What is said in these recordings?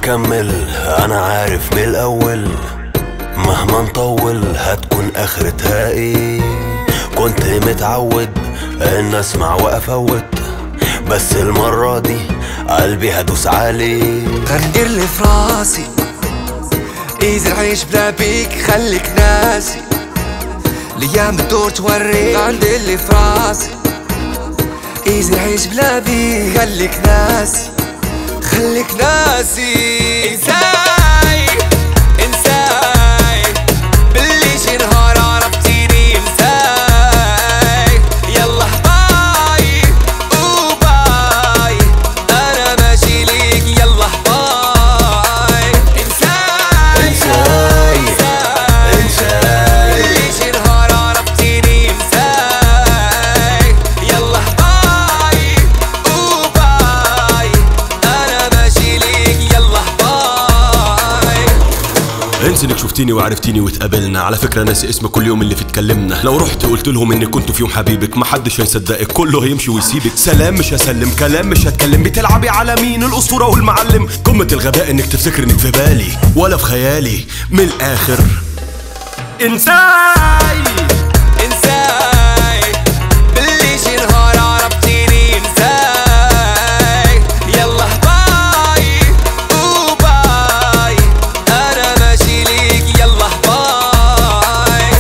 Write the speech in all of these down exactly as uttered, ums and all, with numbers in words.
هكمل، انا عارف من الاول مهما نطول هتكون اخرتها ايه. كنت متعود ان اسمع وافوت، بس المرة دي قلبي هدوس عليه. غندير اللي في راسي ايزي نعيش بلا بيك، خليك ناسي الايام بتدور توريك. غندير اللي في راسي ايزي نعيش بلا بيك، خليك ناسي خليك ناسي. انساي انساي باللي شي نهار عرفتيني. انساي يلا باي وباي، انا ماشي ليك يلا باي. انساي انساي انساي باللي شي نهار عرفتيني. انساي يلا باي وباي، انا ماشي ليك يلا باي. انسى انك شفتيني وعرفتيني واتقابلنا. على فكرة ناسي اسمك كل يوم اللي فيه اتكلمنا. لو رحت قلت لهم اني كنت في يوم حبيبك محدش هيصدقك، كله هيمشي ويسيبك. سلام مش هسلم، كلام مش هتكلم. بتلعبي على مين؟ الاسطورة والمعلم. قمة الغباء انك تفتكر انك في بالي ولا في خيالي. من الاخر انساي انساي باللي شي نهار عرفتيني. انساي يلا باي وباي، انا ماشي ليك يلا باي.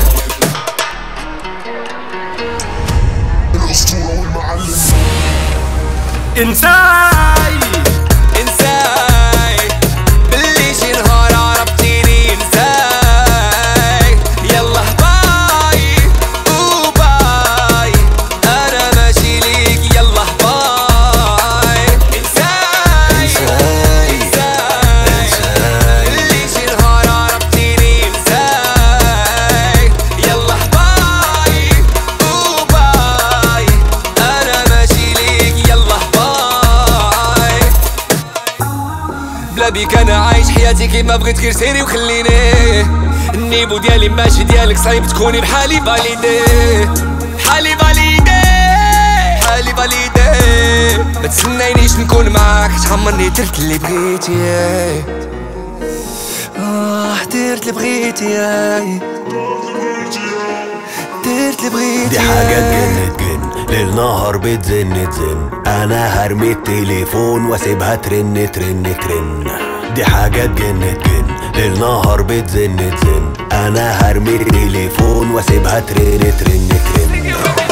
الأسطورة والمعلم. انساي انساي باللي شي نهار عرفتيني. انساي يلا باي وباي، انا ماشي ليك يلا باي. انساي انساي انساي باللي شي نهار عرفتيني. انساي يلا باي وباي، انا ماشي ليك يلا باي. بلا بيك انا عايش حياتي كيما بغيت، غير سيري وخليني. النيبو ديالي ماشي ديالك، صعيب تكوني بحالي فاليدي. بحالي فاليدي بحالي فاليدي. ما تسنينيش نكون معاك، تعمرني درت اللي بغيتي. اه درت اللي بغيتي درت اللي بغيتي. دي حاجة تجن تجن، ليل نهار بتزن تزن. انا هرمي التليفون واسيبها ترن ترن ترن. دي حاجة تجن تجن، ليل نهار بتزن تزن. انا هرمي التليفون واسيبها ترن ترن ترن.